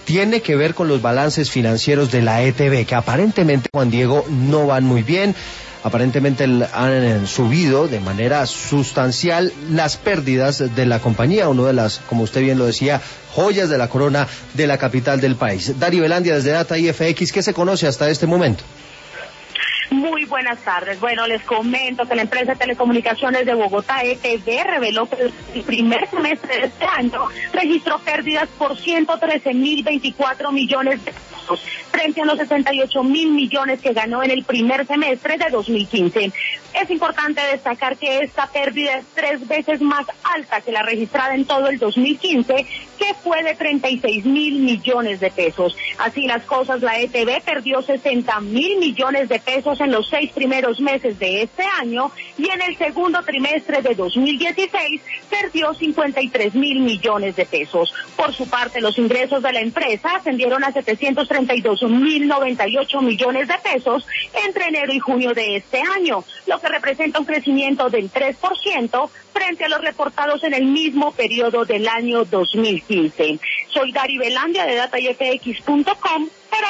tiene que ver con los balances financieros de la ETB, que aparentemente, Juan Diego, no van muy bien. Aparentemente han subido de manera sustancial las pérdidas de la compañía, uno de las, como usted bien lo decía, joyas de la corona de la capital del país. Darío Velandia desde Data IFX, ¿qué se conoce hasta este momento? Muy buenas tardes. Bueno, les comento que la empresa de telecomunicaciones de Bogotá, ETB, reveló que el primer semestre de este año registró pérdidas por 113.024 millones de pesos, frente a los 68.000 millones que ganó en el primer semestre de 2015. Es importante destacar que esta pérdida es 3 veces más alta que la registrada en todo el 2015, que fue de 36.000 millones de pesos. Así las cosas, la ETB perdió 60.000 millones de pesos en los 6 primeros meses de este año y en el segundo trimestre de 2016 perdió 53.000 millones de pesos. Por su parte, los ingresos de la empresa ascendieron a 732.098 millones de pesos entre enero y junio de este año, lo que representa un crecimiento del 3% frente a los reportados en el mismo periodo del año 2015. Soy Dari Velandia de DataIFX.com.